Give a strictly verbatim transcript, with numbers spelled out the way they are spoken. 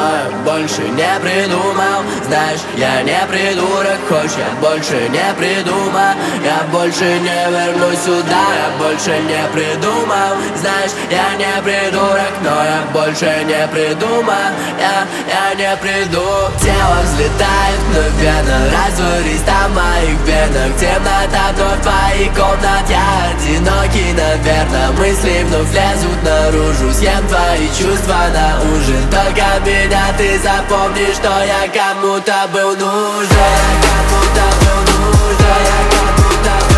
я больше не придумал. Знаешь, я не придурок, хочешь, я больше не придумал. Я больше не вернусь сюда, я больше не придумал. Знаешь, я не придурок, но я больше не придумал. Я, я не приду. Тело взлетает мгновенно, растворись там в моих венах. Темнота вновь в твоей комнат, я одинокий, наверное. Мысли вновь лезут наружу, съем твои чувства на ужин. Только меня ты запомни, что я кому-то был нужен. Я кому-то был нужен, я кому-то был нужен.